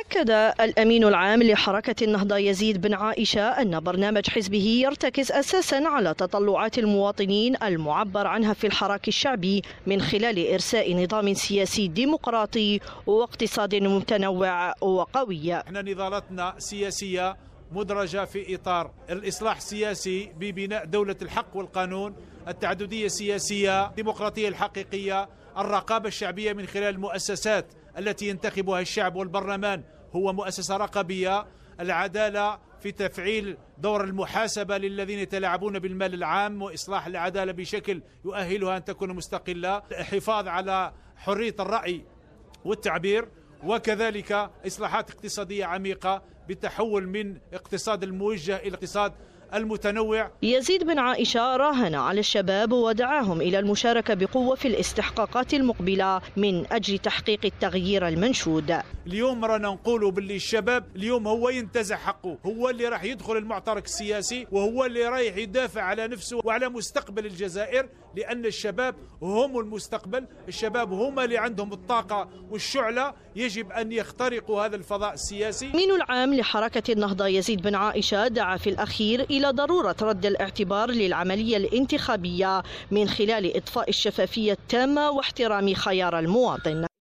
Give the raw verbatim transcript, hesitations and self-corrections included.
أكد الأمين العام لحركة النهضة يزيد بن عائشة أن برنامج حزبه يرتكز أساساً على تطلعات المواطنين المعبر عنها في الحراك الشعبي من خلال إرساء نظام سياسي ديمقراطي واقتصاد متنوع وقوي. احنا نضالتنا سياسية مدرجة في إطار الإصلاح السياسي ببناء دولة الحق والقانون، التعددية السياسية، الديمقراطية الحقيقية، الرقابة الشعبية من خلال المؤسسات التي ينتخبها الشعب، والبرلمان هو مؤسسة رقابية، العدالة في تفعيل دور المحاسبة للذين يتلاعبون بالمال العام، وإصلاح العدالة بشكل يؤهلها أن تكون مستقلة، الحفاظ على حرية الرأي والتعبير، وكذلك إصلاحات اقتصادية عميقة بالتحول من اقتصاد الموجه إلى اقتصاد المتنوع. يزيد بن عائشة راهن على الشباب ودعاهم إلى المشاركة بقوة في الاستحقاقات المقبلة من أجل تحقيق التغيير المنشود. اليوم رانا نقولوا باللي الشباب اليوم هو ينتزع حقه، هو اللي راح يدخل المعترك السياسي، وهو اللي رايح يدافع على نفسه وعلى مستقبل الجزائر، لأن الشباب هم المستقبل، الشباب هم اللي عندهم الطاقة والشعلة، يجب أن يخترقوا هذا الفضاء السياسي. الأمين العام لحركة النهضة يزيد بن عائشة دعا في الأخير إلى ضرورة رد الاعتبار للعملية الانتخابية من خلال إضفاء الشفافية التامة واحترام خيار المواطن.